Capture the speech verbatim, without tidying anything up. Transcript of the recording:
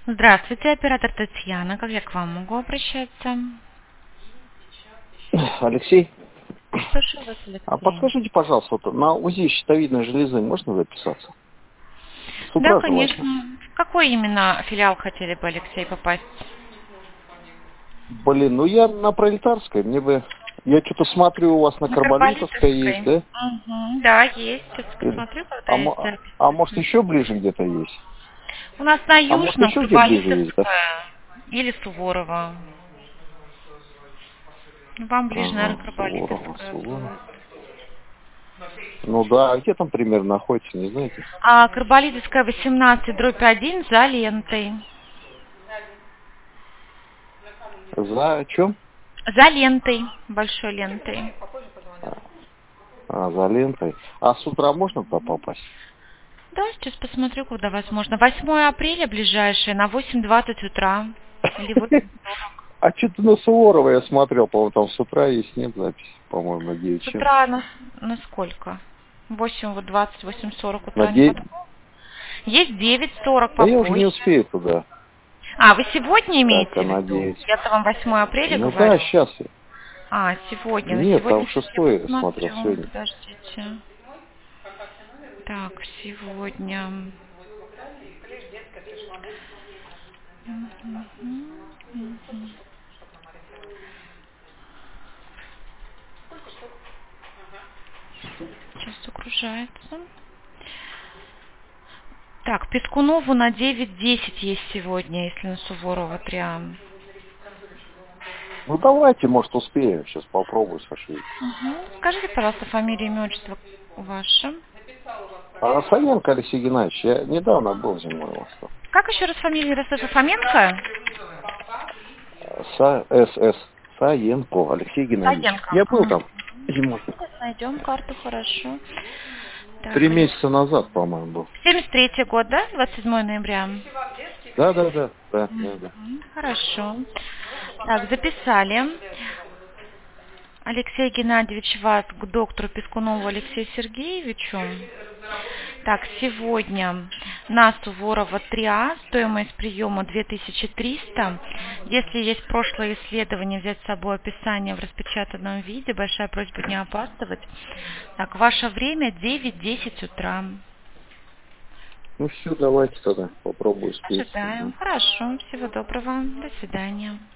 Здравствуйте, оператор Татьяна. Как я к вам могу обращаться? Алексей, Слушаю вас, а Алексей. подскажите, пожалуйста, вот на УЗИ щитовидной железы можно записаться? С Да, утра желательно. конечно. В какой именно филиал хотели бы, Алексей, попасть? Блин, ну я на Пролетарской, мне бы... Я что-то смотрю, у вас на На Карболитовской есть, Карболитовской. да? Угу, да, есть. Сейчас Или- посмотрю, когда А, есть мо- запись. а может еще ближе где-то есть? У нас на А может Южном еще где ближе есть, да? Карболитовская или Суворова. Вам ближе, наверное, Ага, Суворова, Карболитовская Суворова. будет. Ну да, а где там примерно находится, не знаете? А Карболитовская восемнадцать дробь один за лентой. За чем? За лентой, большой лентой. А, за лентой. А с утра можно туда попасть? Да, сейчас посмотрю, когда возможно. восьмое апреля ближайшее на восемь двадцать утра. Или восемь сорок. А что-то на Суворова я смотрел, по-моему, там с утра есть, нет записи, по-моему, на девять С чем. утра на, на сколько? восемь вот двадцать, восемь сорок На утра не девять? подходит? Есть девять сорок Да я уже не попозже. успею туда. А, вы сегодня Так, имеете а в на виду? девять. Я-то вам восьмое апреля Ну да, говорю. сейчас. А, сегодня. На Нет, там сегодня сейчас я шестое я смотрел посмотрю. сегодня. Подождите. Так, сегодня. Мгм, мгм. Сейчас загружается. Так, Пескунову на девять десять есть сегодня, если на Суворова прям. Ну давайте, может, успеем. Сейчас попробую сошли. Угу. Скажите, пожалуйста, фамилию, имя, отчество ваше. А Саенко Алексей Геннадьевич, я недавно был зимой у вас там. Как еще раз фамилия Ростова Фоменко? Са, СС. Саенко Алексей Геннадьевич. Саенко. Я был М. там зимой. Сейчас найдем карту, хорошо. Три Так, Алекс. месяца назад, по-моему, был. семьдесят третий год, да? двадцать седьмое ноября. Да, да, да, да, да, да. Мгм. Хорошо. Так, записали. Алексей Геннадьевич вас к доктору Пескунову Алексею Сергеевичу. Так, сегодня на Суворова три А, стоимость приема две тысячи триста. Если есть прошлое исследование, взять с собой описание в распечатанном виде. Большая просьба не опаздывать. Так, ваше время девять десять утра. Ну все, давайте тогда попробую успеть. Ожидаем. Ага. Хорошо. Всего доброго. До свидания.